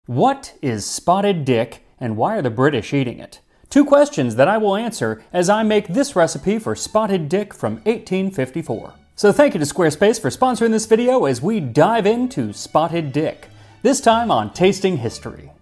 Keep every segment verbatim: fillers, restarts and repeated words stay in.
What is spotted dick, and why are the British eating it? Two questions that I will answer as I make this recipe for spotted dick from eighteen fifty-four. So thank you to Squarespace for sponsoring this video as we dive into spotted dick, this time on Tasting History.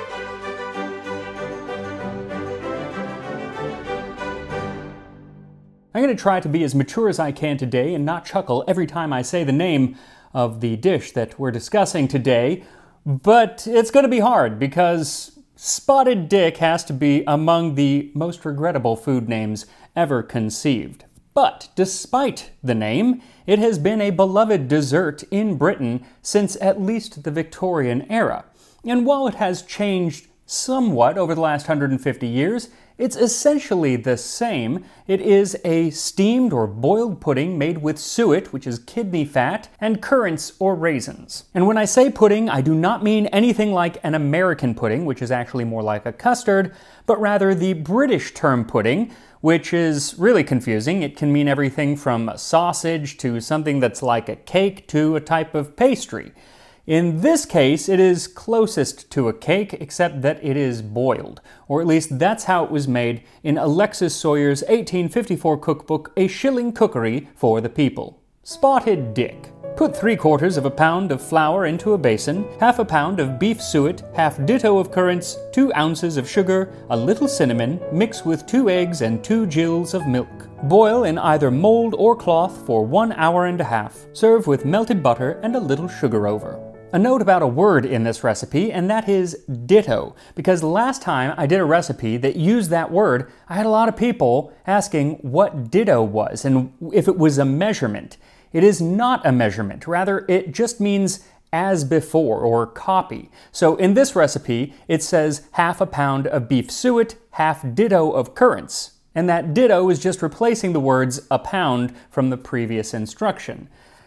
I'm going to try to be as mature as I can today and not chuckle every time I say the name of the dish that we're discussing today. But it's going to be hard because spotted dick has to be among the most regrettable food names ever conceived. But despite the name, it has been a beloved dessert in Britain since at least the Victorian era. And while it has changed somewhat over the last one hundred fifty years, it's essentially the same. It is a steamed or boiled pudding made with suet, which is kidney fat, and currants or raisins. And when I say pudding, I do not mean anything like an American pudding, which is actually more like a custard, but rather the British term pudding, which is really confusing. It can mean everything from a sausage to something that's like a cake to a type of pastry. In this case, it is closest to a cake, except that it is boiled, or at least that's how it was made in Alexis Soyer's eighteen fifty-four cookbook, A Shilling Cookery for the People. Spotted dick. Put three quarters of a pound of flour into a basin, half a pound of beef suet, half ditto of currants, two ounces of sugar, a little cinnamon, mix with two eggs and two gills of milk. Boil in either mold or cloth for one hour and a half. Serve with melted butter and a little sugar over. A note about a word in this recipe, and that is ditto, because last time I did a recipe that used that word, I had a lot of people asking what ditto was and if it was a measurement. It is not a measurement, rather it just means as before or copy. So in this recipe, it says half a pound of beef suet, half ditto of currants, and that ditto is just replacing the words a pound from the previous instruction.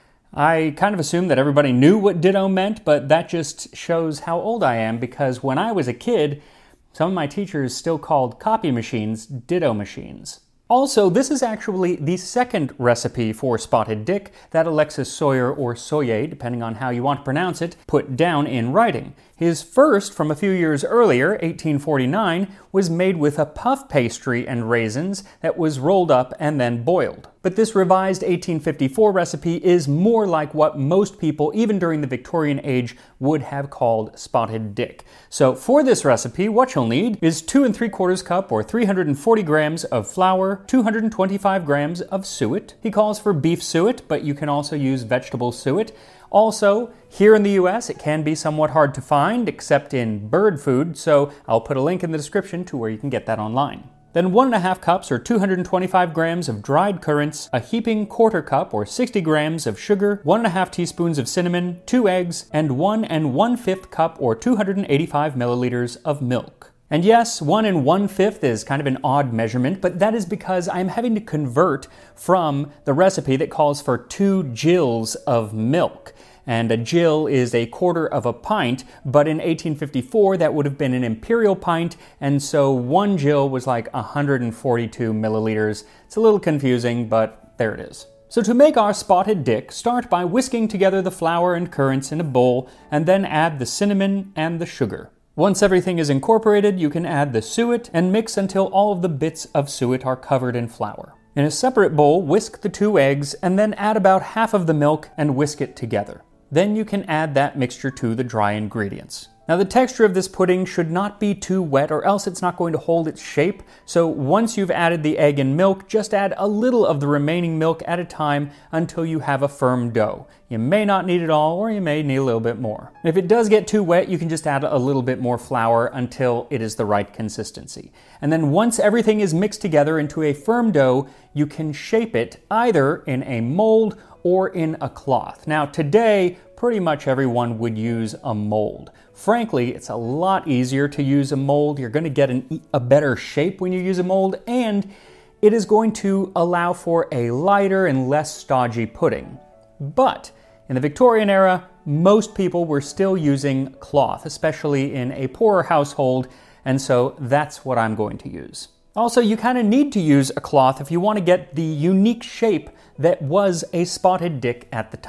I kind of assumed that everybody knew what ditto meant, but that just shows how old I am, because when I was a kid, some of my teachers still called copy machines ditto machines. Also, this is actually the second recipe for spotted dick that Alexis Soyer, or Soyer, depending on how you want to pronounce it, put down in writing. His first, from a few years earlier, eighteen forty-nine, was made with a puff pastry and raisins that was rolled up and then boiled. But this revised eighteen fifty-four recipe is more like what most people, even during the Victorian age, would have called spotted dick. So for this recipe, what you'll need is two and three quarters cup or three hundred forty grams of flour, two hundred twenty-five grams of suet. He calls for beef suet, but you can also use vegetable suet. Also, here in the U S, it can be somewhat hard to find, except in bird food, so I'll put a link in the description to where you can get that online. Then one and a half cups or two hundred twenty-five grams of dried currants, a heaping quarter cup or sixty grams of sugar, one and a half teaspoons of cinnamon, two eggs, and one and one-fifth cup or two hundred eighty-five milliliters of milk. And yes, one and one-fifth is kind of an odd measurement, but that is because I'm having to convert from the recipe that calls for two gills of milk. And a gill is a quarter of a pint, but in eighteen fifty-four that would have been an imperial pint, and so one gill was like one hundred forty-two milliliters. It's a little confusing, but there it is. So to make our spotted dick, start by whisking together the flour and currants in a bowl, and then add the cinnamon and the sugar. Once everything is incorporated, you can add the suet and mix until all of the bits of suet are covered in flour. In a separate bowl, whisk the two eggs, and then add about half of the milk and whisk it together. Then you can add that mixture to the dry ingredients. Now the texture of this pudding should not be too wet, or else it's not going to hold its shape. So once you've added the egg and milk, just add a little of the remaining milk at a time until you have a firm dough. You may not need it all, or you may need a little bit more. If it does get too wet, you can just add a little bit more flour until it is the right consistency. And then once everything is mixed together into a firm dough, you can shape it either in a mold or in a cloth. Now today, pretty much everyone would use a mold. Frankly, it's a lot easier to use a mold. You're going to get an, a better shape when you use a mold, and it is going to allow for a lighter and less stodgy pudding. But in the Victorian era, most people were still using cloth, especially in a poorer household, and so that's what I'm going to use. Also, you kind of need to use a cloth if you want to get the unique shape that was a spotted dick at the time.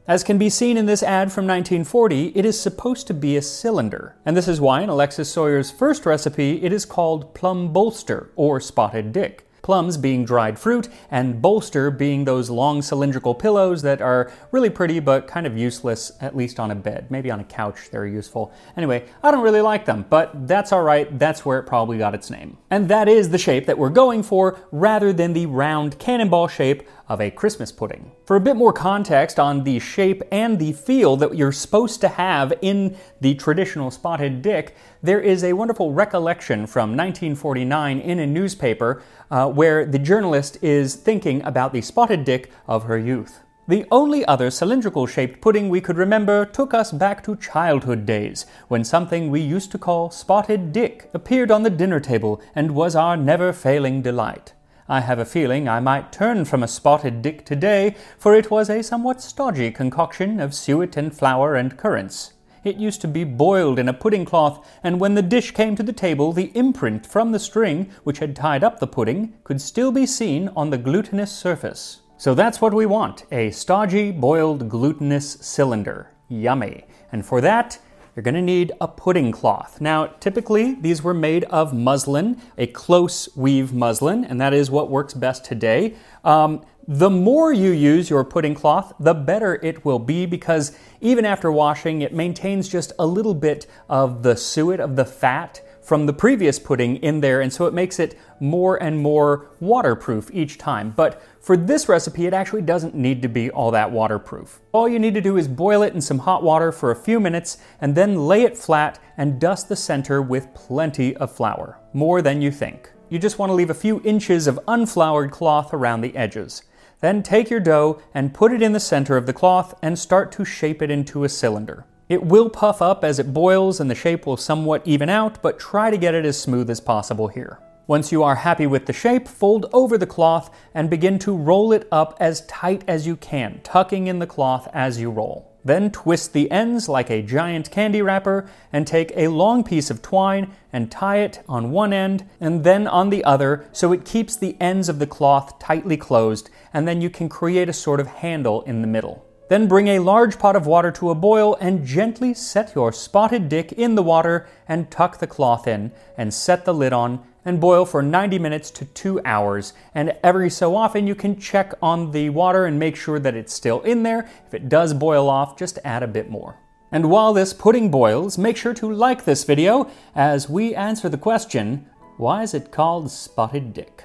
As can be seen in this ad from nineteen forty, it is supposed to be a cylinder. And this is why in Alexis Sawyer's first recipe, it is called plum bolster, or spotted dick. Plums being dried fruit, and bolster being those long cylindrical pillows that are really pretty but kind of useless, at least on a bed. Maybe on a couch they're useful. Anyway, I don't really like them, but that's alright, that's where it probably got its name. And that is the shape that we're going for, rather than the round cannonball shape of a Christmas pudding. For a bit more context on the shape and the feel that you're supposed to have in the traditional spotted dick, there is a wonderful recollection from nineteen forty-nine in a newspaper uh, where the journalist is thinking about the spotted dick of her youth. The only other cylindrical-shaped pudding we could remember took us back to childhood days, when something we used to call spotted dick appeared on the dinner table and was our never-failing delight. I have a feeling I might turn from a spotted dick today, for it was a somewhat stodgy concoction of suet and flour and currants. It used to be boiled in a pudding cloth, and when the dish came to the table, the imprint from the string, which had tied up the pudding, could still be seen on the glutinous surface. So that's what we want, a stodgy, boiled, glutinous cylinder. Yummy. And for that, you're going to need a pudding cloth. Now, typically, these were made of muslin, a close weave muslin, and that is what works best today. Um, the more you use your pudding cloth, the better it will be, because even after washing, it maintains just a little bit of the suet, of the fat from the previous pudding in there, and so it makes it more and more waterproof each time. But for this recipe, it actually doesn't need to be all that waterproof. All you need to do is boil it in some hot water for a few minutes, and then lay it flat and dust the center with plenty of flour. More than you think. You just want to leave a few inches of unfloured cloth around the edges. Then take your dough and put it in the center of the cloth and start to shape it into a cylinder. It will puff up as it boils and the shape will somewhat even out, but try to get it as smooth as possible here. Once you are happy with the shape, fold over the cloth and begin to roll it up as tight as you can, tucking in the cloth as you roll. Then twist the ends like a giant candy wrapper and take a long piece of twine and tie it on one end and then on the other so it keeps the ends of the cloth tightly closed, and then you can create a sort of handle in the middle. Then bring a large pot of water to a boil and gently set your spotted dick in the water and tuck the cloth in and set the lid on and boil for ninety minutes to two hours. And every so often you can check on the water and make sure that it's still in there. If it does boil off, just add a bit more. And while this pudding boils, make sure to like this video as we answer the question, why is it called spotted dick?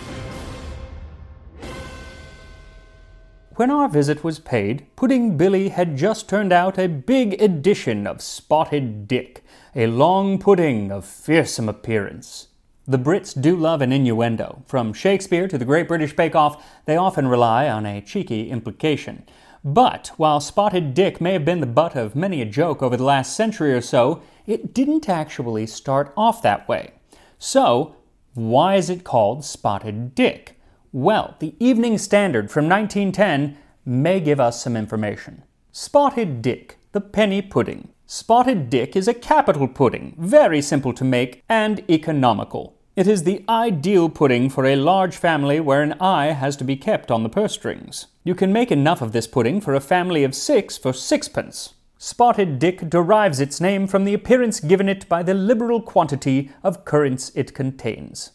When our visit was paid, Pudding Billy had just turned out a big edition of Spotted Dick, a long pudding of fearsome appearance. The Brits do love an innuendo. From Shakespeare to the Great British Bake Off, they often rely on a cheeky implication. But while Spotted Dick may have been the butt of many a joke over the last century or so, it didn't actually start off that way. So, why is it called Spotted Dick? Well, the Evening Standard from nineteen ten may give us some information. Spotted Dick, the penny pudding. Spotted Dick is a capital pudding, very simple to make and economical. It is the ideal pudding for a large family where an eye has to be kept on the purse strings. You can make enough of this pudding for a family of six for sixpence. Spotted Dick derives its name from the appearance given it by the liberal quantity of currants it contains.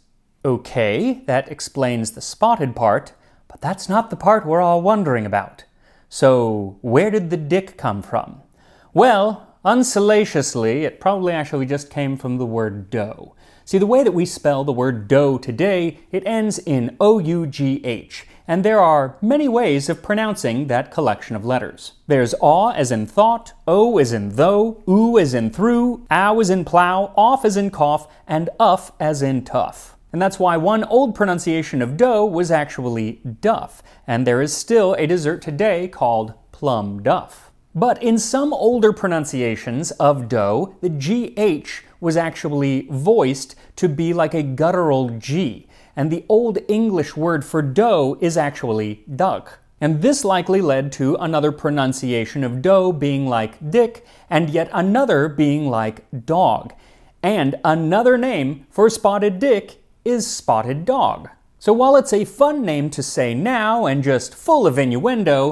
Okay, that explains the spotted part, but that's not the part we're all wondering about. So, where did the dick come from? Well, unsalaciously, it probably actually just came from the word dough. See, the way that we spell the word dough today, it ends in O U G H, and there are many ways of pronouncing that collection of letters. There's aw as in thought, o as in though, oo as in through, ow as in plow, off as in cough, and uff as in tough. And that's why one old pronunciation of dough was actually duff, and there is still a dessert today called plum duff. But in some older pronunciations of dough, the G H was actually voiced to be like a guttural G, and the Old English word for dough is actually duck. And this likely led to another pronunciation of dough being like dick, and yet another being like dog. And another name for spotted dick is spotted dog. So while it's a fun name to say now and just full of innuendo,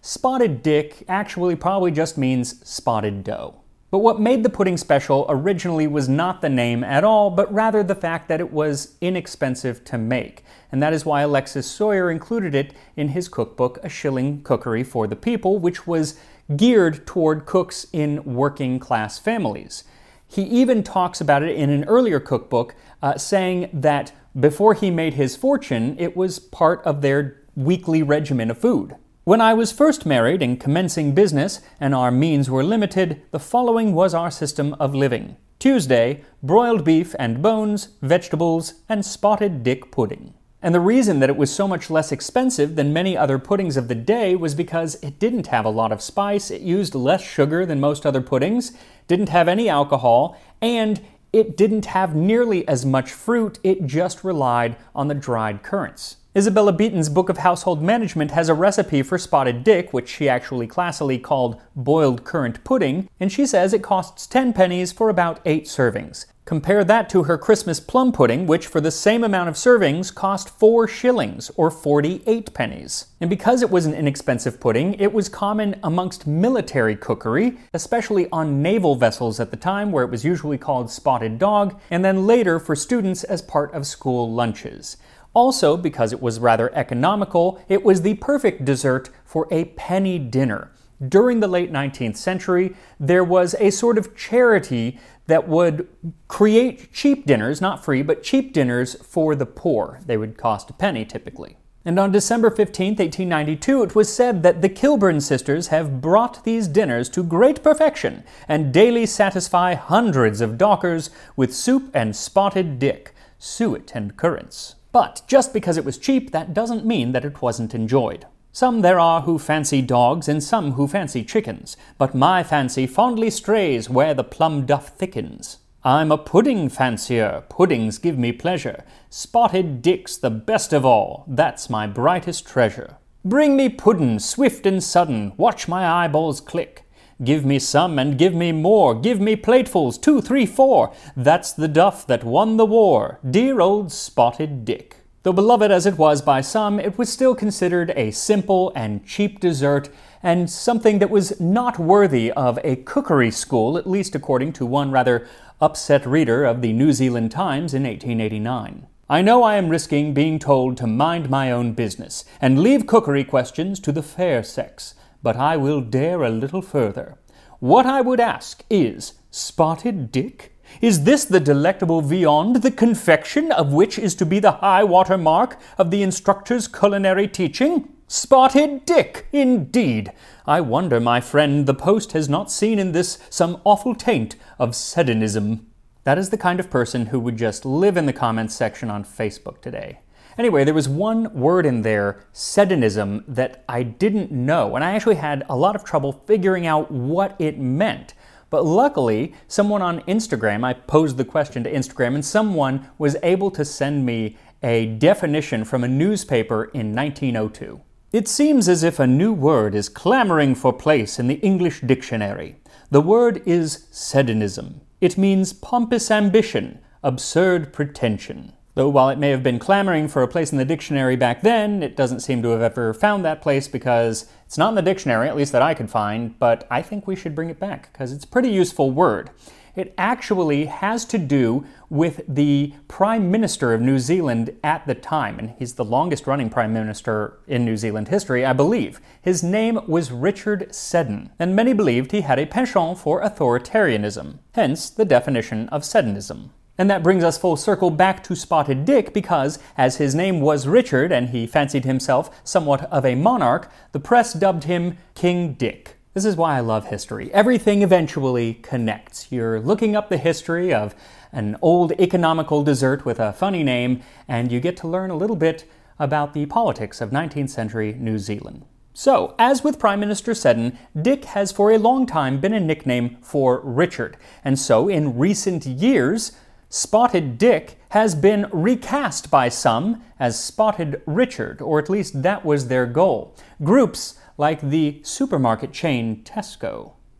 Spotted Dick actually probably just means spotted dough. But what made the pudding special originally was not the name at all, but rather the fact that it was inexpensive to make. And that is why Alexis Soyer included it in his cookbook, A Shilling Cookery for the People, which was geared toward cooks in working class families. He even talks about it in an earlier cookbook, uh, saying that before he made his fortune, it was part of their weekly regimen of food. When I was first married and commencing business, and our means were limited, the following was our system of living. Tuesday, broiled beef and bones, vegetables, and spotted dick pudding. And the reason that it was so much less expensive than many other puddings of the day was because it didn't have a lot of spice, it used less sugar than most other puddings, didn't have any alcohol, and it didn't have nearly as much fruit, it just relied on the dried currants. Isabella Beaton's Book of Household Management has a recipe for spotted dick, which she actually classically called boiled currant pudding, and she says it costs ten pennies for about eight servings. Compare that to her Christmas plum pudding, which for the same amount of servings cost four shillings, or forty-eight pennies. And because it was an inexpensive pudding, it was common amongst military cookery, especially on naval vessels at the time, where it was usually called spotted dog, and then later for students as part of school lunches. Also, because it was rather economical, it was the perfect dessert for a penny dinner. During the late nineteenth century, there was a sort of charity that would create cheap dinners, not free, but cheap dinners for the poor. They would cost a penny typically. And on December fifteenth, eighteen ninety-two, it was said that the Kilburn sisters have brought these dinners to great perfection and daily satisfy hundreds of dockers with soup and spotted dick, suet and currants. But just because it was cheap, that doesn't mean that it wasn't enjoyed. Some there are who fancy dogs, and some who fancy chickens, but my fancy fondly strays where the plum duff thickens. I'm a pudding fancier, puddings give me pleasure, spotted dick's the best of all, that's my brightest treasure. Bring me puddin', swift and sudden, watch my eyeballs click. Give me some and give me more, give me platefuls, two, three, four. That's the duff that won the war, dear old spotted dick. Though beloved as it was by some, it was still considered a simple and cheap dessert, and something that was not worthy of a cookery school, at least according to one rather upset reader of the New Zealand Times in eighteen eighty-nine. I know I am risking being told to mind my own business, and leave cookery questions to the fair sex. But I will dare a little further. What I would ask is, spotted dick? Is this the delectable viand, the confection of which is to be the high water mark of the instructor's culinary teaching? Spotted dick, indeed! I wonder, my friend, the post has not seen in this some awful taint of sedonism. That is the kind of person who would just live in the comments section on Facebook today. Anyway, there was one word in there, sedonism, that I didn't know, and I actually had a lot of trouble figuring out what it meant. But luckily, someone on Instagram, I posed the question to Instagram, and someone was able to send me a definition from a newspaper in nineteen oh two. It seems as if a new word is clamoring for place in the English dictionary. The word is sedonism. It means pompous ambition, absurd pretension. Though while it may have been clamoring for a place in the dictionary back then, it doesn't seem to have ever found that place because it's not in the dictionary, at least that I could find, but I think we should bring it back because it's a pretty useful word. It actually has to do with the Prime Minister of New Zealand at the time, and he's the longest running Prime Minister in New Zealand history, I believe. His name was Richard Seddon, and many believed he had a penchant for authoritarianism, hence the definition of sedonism. And that brings us full circle back to Spotted Dick because, as his name was Richard and he fancied himself somewhat of a monarch, the press dubbed him King Dick. This is why I love history. Everything eventually connects. You're looking up the history of an old economical dessert with a funny name, and you get to learn a little bit about the politics of nineteenth century New Zealand. So, as with Prime Minister Seddon, Dick has for a long time been a nickname for Richard, and so in recent years, Spotted Dick has been recast by some as Spotted Richard, or at least that was their goal. Groups like the supermarket chain Tesco.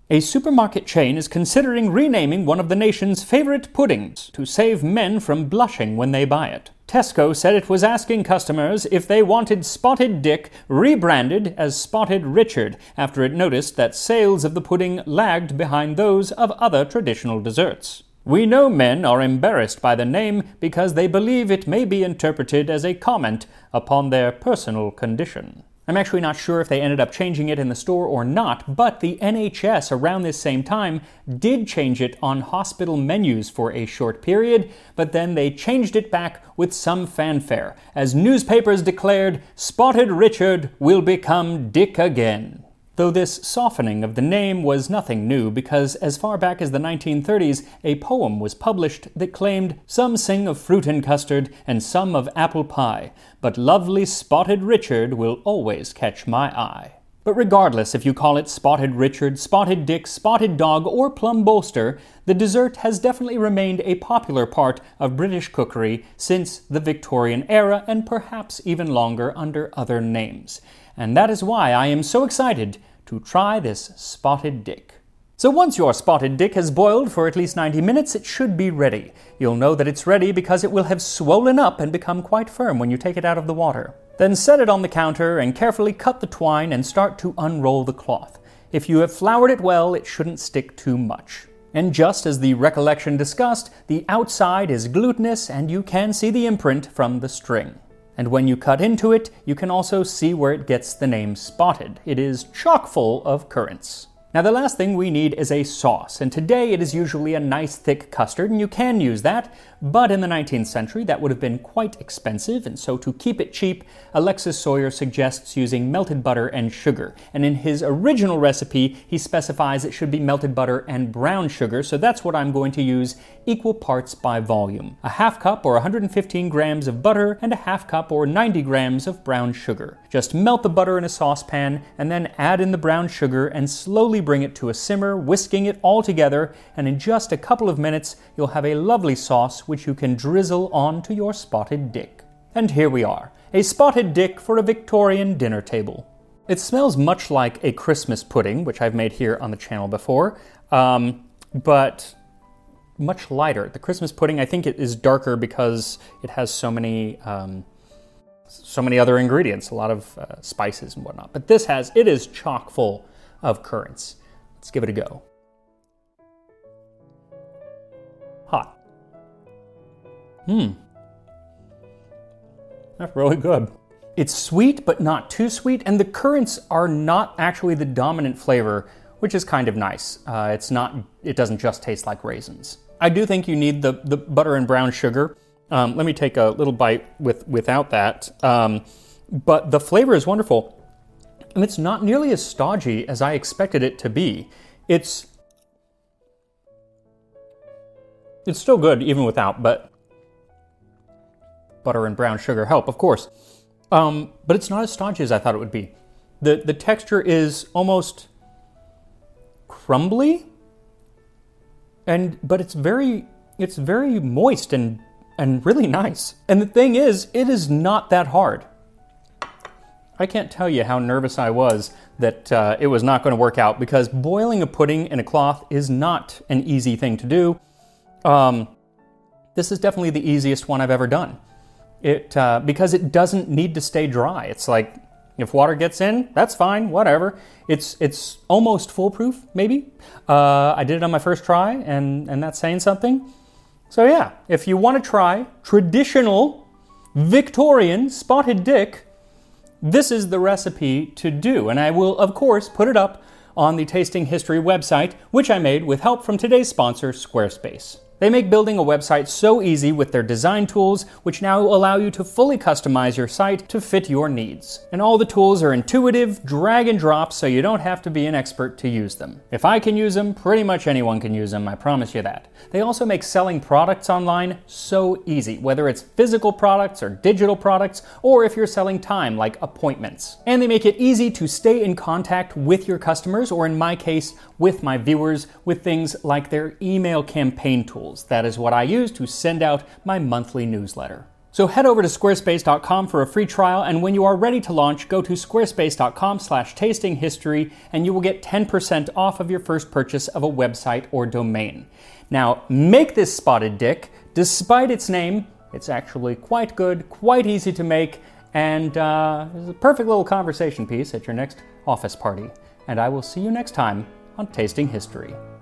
A supermarket chain is considering renaming one of the nation's favorite puddings to save men from blushing when they buy it. Tesco said it was asking customers if they wanted Spotted Dick rebranded as Spotted Richard after it noticed that sales of the pudding lagged behind those of other traditional desserts. We know men are embarrassed by the name because they believe it may be interpreted as a comment upon their personal condition. I'm actually not sure if they ended up changing it in the store or not, but the N H S around this same time did change it on hospital menus for a short period, but then they changed it back with some fanfare, as newspapers declared, Spotted Richard will become Dick again. Though this softening of the name was nothing new, because as far back as the nineteen thirties, a poem was published that claimed, "Some sing of fruit and custard, and some of apple pie, but lovely Spotted Richard will always catch my eye." But regardless if you call it Spotted Richard, Spotted Dick, Spotted Dog, or Plum Bolster, the dessert has definitely remained a popular part of British cookery since the Victorian era, and perhaps even longer under other names. And that is why I am so excited to try this Spotted Dick. So once your Spotted Dick has boiled for at least ninety minutes, it should be ready. You'll know that it's ready because it will have swollen up and become quite firm when you take it out of the water. Then set it on the counter and carefully cut the twine and start to unroll the cloth. If you have floured it well, it shouldn't stick too much. And just as the recollection discussed, the outside is glutinous and you can see the imprint from the string. And when you cut into it, you can also see where it gets the name Spotted. It is chock full of currants. Now the last thing we need is a sauce, and today it is usually a nice thick custard, and you can use that, but in the nineteenth century that would have been quite expensive, and so to keep it cheap, Alexis Soyer suggests using melted butter and sugar. And in his original recipe, he specifies it should be melted butter and brown sugar, so that's what I'm going to use, equal parts by volume. A half cup or one hundred fifteen grams of butter and a half cup or ninety grams of brown sugar. Just melt the butter in a saucepan and then add in the brown sugar and slowly bring it to a simmer, whisking it all together, and in just a couple of minutes you'll have a lovely sauce which you can drizzle onto your Spotted Dick. And here we are, a Spotted Dick for a Victorian dinner table. It smells much like a Christmas pudding, which I've made here on the channel before, um, but much lighter. The Christmas pudding, I think it is darker because it has so many um, so many other ingredients, a lot of uh, spices and whatnot. But this has, it is chock full of currants. Let's give it a go. Hot. Mmm. That's really good. It's sweet, but not too sweet, and the currants are not actually the dominant flavor, which is kind of nice. Uh, it's not, it doesn't just taste like raisins. I do think you need the, the butter and brown sugar. Um, let me take a little bite with without that. Um, but the flavor is wonderful. And it's not nearly as stodgy as I expected it to be. It's it's still good even without, but butter and brown sugar help, of course. Um, but it's not as stodgy as I thought it would be. The the texture is almost crumbly, and but it's very it's very moist and and really nice. And the thing is, it is not that hard. I can't tell you how nervous I was that uh, it was not going to work out, because boiling a pudding in a cloth is not an easy thing to do. Um, this is definitely the easiest one I've ever done. It uh, because it doesn't need to stay dry. It's like, if water gets in, that's fine, whatever. It's it's almost foolproof, maybe. Uh, I did it on my first try, and, and that's saying something. So yeah, if you want to try traditional Victorian Spotted Dick, this is the recipe to do, and I will, of course, put it up on the Tasting History website, which I made with help from today's sponsor, Squarespace. They make building a website so easy with their design tools, which now allow you to fully customize your site to fit your needs. And all the tools are intuitive, drag and drop, so you don't have to be an expert to use them. If I can use them, pretty much anyone can use them, I promise you that. They also make selling products online so easy, whether it's physical products or digital products, or if you're selling time, like appointments. And they make it easy to stay in contact with your customers, or in my case, with my viewers, with things like their email campaign tools. That is what I use to send out my monthly newsletter. So head over to squarespace dot com for a free trial, and when you are ready to launch, go to squarespace dot com slash tasting history, and you will get ten percent off of your first purchase of a website or domain. Now, make this spotted dick. Despite its name, it's actually quite good, quite easy to make, and uh, it's a perfect little conversation piece at your next office party. And I will see you next time on Tasting History.